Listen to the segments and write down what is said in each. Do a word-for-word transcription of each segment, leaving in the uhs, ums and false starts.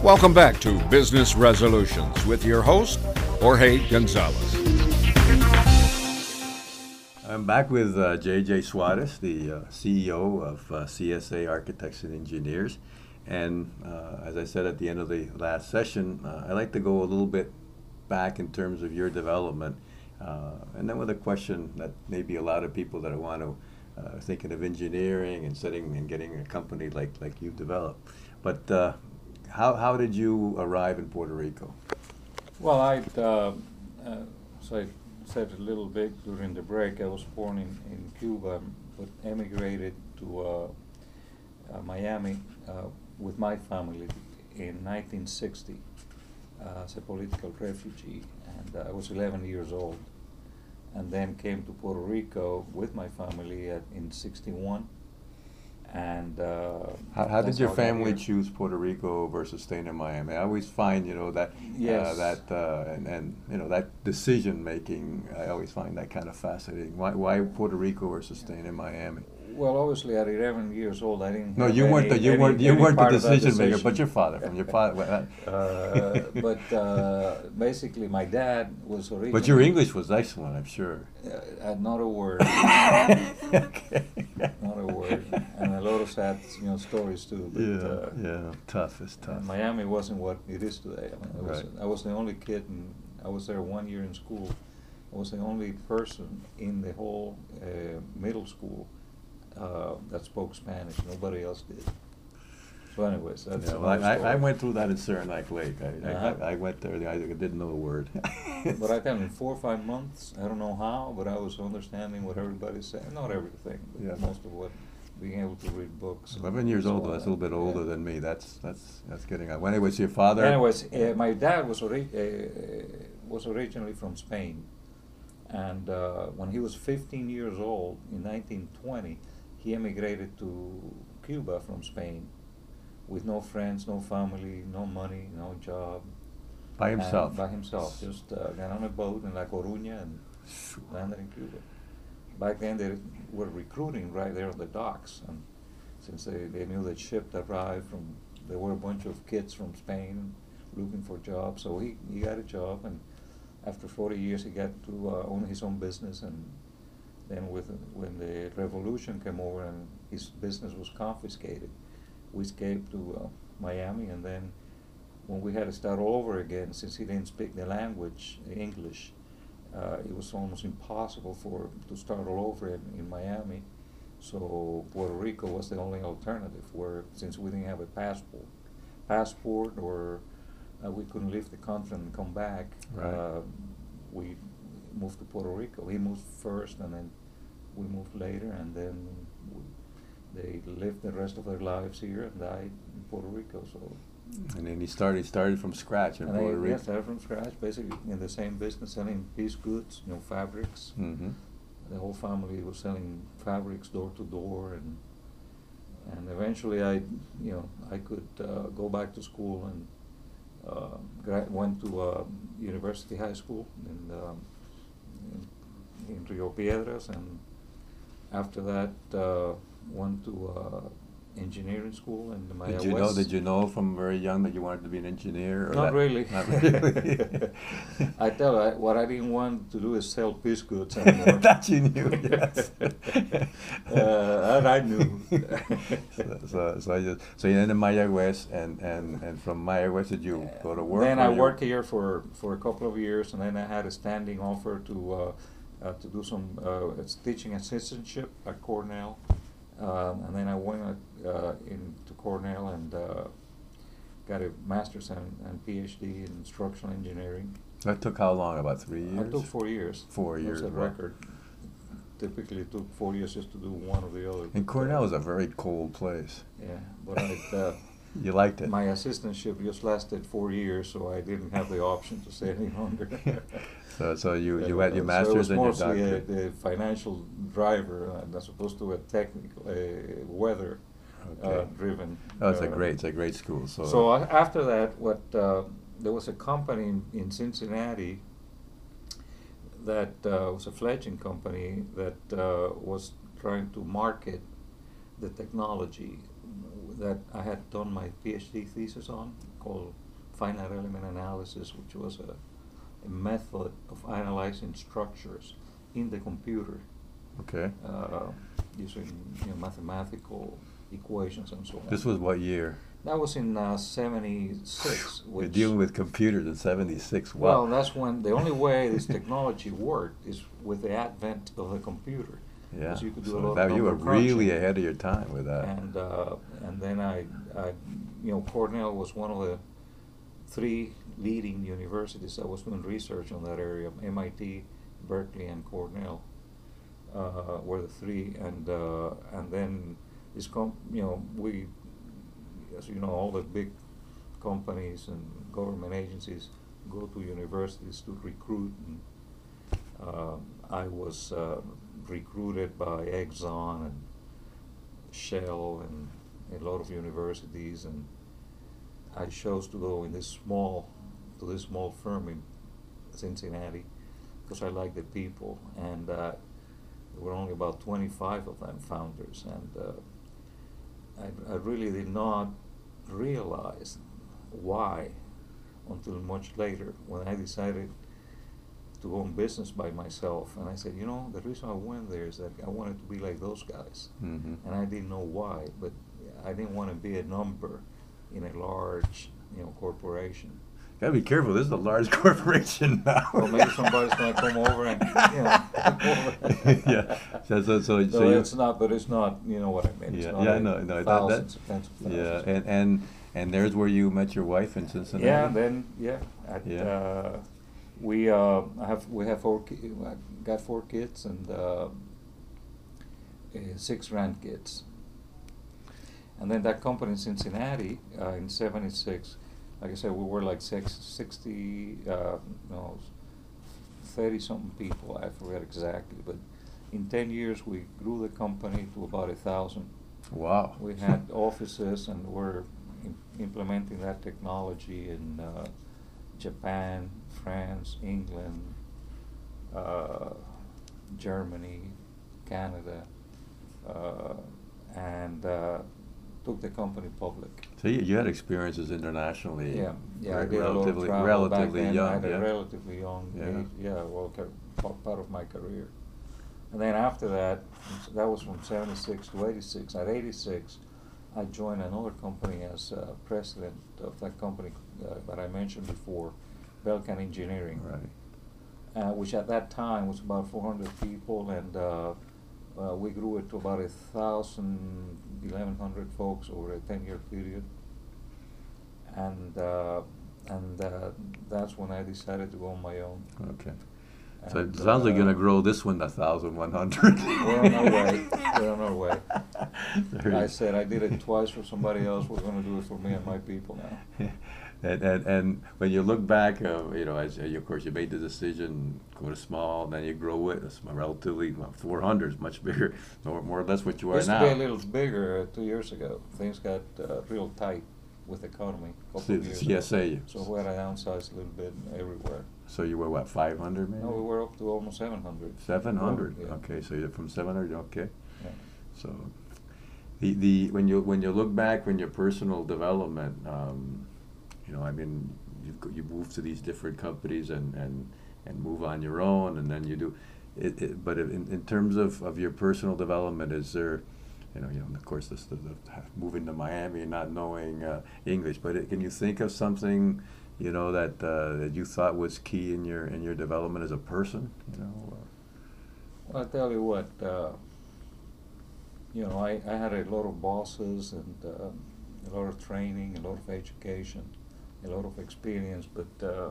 Welcome back to Business Resolutions with your host, Jorge Gonzalez. I'm back with uh, J J Suarez, the uh, C E O of uh, C S A Architects and Engineers. And uh, as I said at the end of the last session, uh, I like to go a little bit back in terms of your development. Uh, and then with a question that maybe a lot of people that want to uh, thinking of engineering and setting and getting a company like, like you've developed. But uh, how, how did you arrive in Puerto Rico? Well, I, uh, uh, so I said a little bit during the break, I was born in, in Cuba, but emigrated to uh, uh, Miami uh, with my family in nineteen sixty uh, as a political refugee, and uh, I was eleven years old, and then came to Puerto Rico with my family at, in sixty-one. And uh, how, how did your how family choose Puerto Rico versus staying in Miami? I always find, you know, that yes. uh, that uh, and, and you know that decision making. I always find that kind of fascinating. Why why Puerto Rico versus staying in Miami? Well, obviously, at eleven years old, I didn't. No, have you any, weren't the you any, weren't you any weren't the part of that decision maker, decision. but your father from your father. uh, but uh, basically, my dad was originally. But your English was excellent, I'm sure. Uh, not a word. Okay. Not a word, and a lot of sad, you know, stories too. But, yeah, uh, yeah, tough. It's tough. Miami wasn't what it is today. I mean, I was, Right. I was the only kid, and I was there one year in school. I was the only person in the whole uh, middle school uh, that spoke Spanish. Nobody else did. So, anyways, that's Yeah, well, I, I went through that in Saranac Lake. I, Uh-huh. I, I went there. I didn't know a word. But I tell you, in four or five months, I don't know how, but I was understanding what everybody's saying. Not everything, but Yeah. most of what, being able to read books. and Eleven years so old. on. That's a little bit Yeah. older than me. That's that's that's getting out. Well, anyways, your father. Anyways, uh, my dad was ori- uh, was originally from Spain, and uh, when he was fifteen years old in nineteen twenty, he emigrated to Cuba from Spain, with no friends, no family, no money, no job. By and himself. By himself, just uh, got on a boat in La Coruña and landed in Cuba. Back then, they were recruiting right there on the docks, and since they, they knew that ship that arrived from, there were a bunch of kids from Spain looking for jobs, so he, he got a job, and after forty years he got to uh, own his own business, and then with when the revolution came over and his business was confiscated, we escaped to uh, Miami, and then when we had to start all over again, since he didn't speak the language, English, uh, it was almost impossible for to start all over in, in Miami. So Puerto Rico was the only alternative, where since we didn't have a passport, passport, or uh, we couldn't leave the country and come back, Right. uh, we moved to Puerto Rico. He moved first, and then we moved later, and then we, they lived the rest of their lives here and died in Puerto Rico. So. And then he started started from scratch in And Puerto I, Rico. yeah, started from scratch, basically in the same business, selling piece goods, you know, fabrics. Mm-hmm. The whole family was selling fabrics door to door, and and eventually I, you know, I could uh, go back to school and uh, gra- went to uh, University High School in, um, in in Rio Piedras, and after that uh, went to uh, engineering school in Maya Did you know? West. Did you know from very young that you wanted to be an engineer? Or Not that- really. Not really. I tell you, I, what I didn't want to do is sell piece goods anymore. That you knew, yes. uh, that I knew. so, so, so, I just, so you're in Maya West, and, and, and from Maya West, did you go to work? Then or I you- worked here for, for a couple of years, and then I had a standing offer to uh, uh, to do some uh, teaching assistantship at Cornell, um, and then I went uh, into Cornell and uh, got a master's and, and PhD in instructional engineering. That took how long? About three years? I took four years. Four years. That's a wow. record. Typically, it took four years just to do one or the other. And Cornell is a very cold place. Yeah, but I, uh, You liked it. my assistantship just lasted four years, so I didn't have the option to stay any longer. So, so you, you Uh, had your so master's and it your was mostly a, doctorate. the financial driver, uh, as opposed to a technical, uh, weather uh, Okay. driven. Oh, it's a uh, great, it's a great school. So, So uh, after that, what uh, there was a company in, in Cincinnati that uh, was a fledgling company that uh, was trying to market the technology. that I had done my PhD thesis on, called finite element analysis, which was a, a method of analyzing structures in the computer. Okay. Uh, using you know, mathematical equations and so on. This was what year? That was in uh, seventy-six. You're Which, dealing with computers in seventy-six. Wow. well, that's when the only way this technology worked is with the advent of the computer. Yeah. 'Cause you could do So a lot that of you were number crunching. really ahead of your time with that. And uh, and then I, I, you know, Cornell was one of the three leading universities that was doing research on that area. M I T, Berkeley, and Cornell uh, were the three. And uh, and then this, com- you know, we, as you know, all the big companies and government agencies go to universities to recruit. And uh, I was uh, recruited by Exxon and Shell and a lot of universities, and I chose to go in this small, to this small firm in Cincinnati because I like the people, and uh, there were only about twenty-five of them founders, and uh, I, I really did not realize why until much later when I decided to own business by myself. And I said, you know, the reason I went there is that I wanted to be like those guys. Mm-hmm. And I didn't know why, but I didn't want to be a number in a large, you know, corporation. Gotta be careful. This is a large corporation now. Well, maybe somebody's going to come over and, you know, take over. Yeah. So, so, so, So, so you, it's not, but it's not, you know what I mean. It's Yeah, not yeah, a no, no, that- thousands that- of tens of yeah, thousands. and, and and there's where you met your wife in Cincinnati. Yeah, then yeah, at, Yeah. Uh, we uh, I have we have four ki- I got four kids and uh, uh, six grandkids. And then that company in Cincinnati uh, in seventy-six, like I said, we were like six, sixty, uh, no, thirty something people. I forget exactly, but in ten years we grew the company to about a thousand. Wow. We had offices and we're im- implementing that technology in uh, Japan, France, England, uh, Germany, Canada, uh, and uh, took the company public. So you, you had experiences internationally. Yeah, yeah, I re- did a lot of relatively, travel relatively back then. young. I had yeah. a relatively young Yeah. age. Yeah, well, ca- pa- part of my career. And then after that, so that was from seventy-six to eighty-six. At eighty-six, I joined another company as uh, president of that company uh, that I mentioned before, Belcan Engineering, Right. uh, which at that time was about four hundred people, and uh, uh, we grew it to about a thousand, eleven hundred folks over a ten-year period. And uh, and uh, that's when I decided to go on my own. Okay. So it And, sounds like you're uh, gonna grow this one a thousand one hundred. We're on our way. We're on our way. There I you- said I did it twice for somebody else. We're going to do it for me and my people now. And, and, and when you look back, uh, you know, as uh, you, of course you made the decision, go to small, then you grow it. It's relatively well, four hundred is much bigger, more, more or less what you are Used now. to be a little bigger uh, two years ago. Things got uh, real tight with the economy a couple of years C S A. ago. So we had to downsize a little bit everywhere. So you were what, five hundred maybe? No, we were up to almost seven hundred. Seven hundred. Yeah. Okay, so you're from seven hundred. Okay. Yeah. So, the the when you when you look back on your personal development, um, you know, I mean, you've go- you move to these different companies and, and, and move on your own, and then you do. It, it, but in, in terms of, of your personal development, is there, you know, you know, of course, this the, the moving to Miami and not knowing uh, English, but it, can you think of something, you know, that uh, that you thought was key in your in your development as a person, you know? Well, I'll tell you what, uh, you know, I, I had a lot of bosses and um, a lot of training, a lot of education, a lot of experience, but, uh,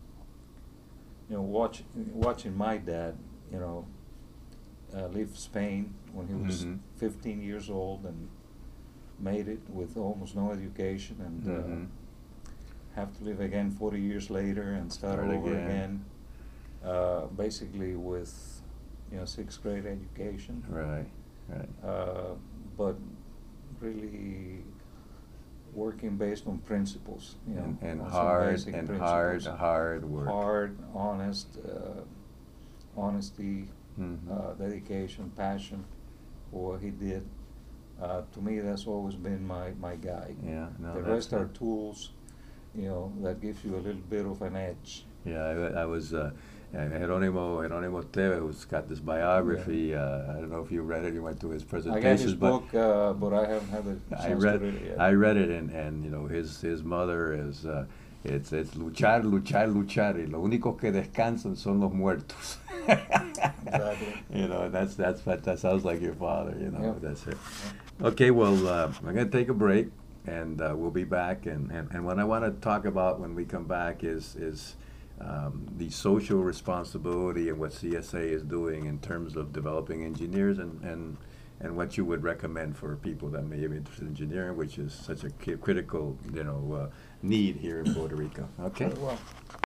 you know, watch, watching my dad, you know, uh, leave Spain when he was Mhm. fifteen years old and made it with almost no education and Mhm. uh, have to live again forty years later and start, Start over again. again, uh, basically with, you know, sixth grade education, Right, right. uh, but really working based on principles, you know, And, and on some hard basic and principles. hard, hard work. Hard, honest, uh, honesty, Mhm. uh, dedication, passion for what he did, Uh, to me, that's always been my, my guide. Yeah, no, the that's rest are good. tools, you know, that gives you a little bit of an edge. Yeah, I, I was uh, uh, Jeronimo Jeronimo Teve, who's got this biography. Uh, I don't know if you read it. You went to his I presentations, got his but book, uh, but I haven't had the I chance read to read it yet. I read it, and, and you know his his mother is uh, it's it's luchar, luchar, luchar, y lo único que descansan son los muertos. Exactly. You know, that's that's that, that sounds like your father. You know, Yeah. that's it. Okay, well, uh, I'm gonna take a break, and uh, we'll be back. And, and, and what I want to talk about when we come back is is um, the social responsibility and what C S A is doing in terms of developing engineers, and, and and what you would recommend for people that may be interested in engineering, which is such a ki- critical, you know, uh, need here in Puerto Rico. Okay. Very well.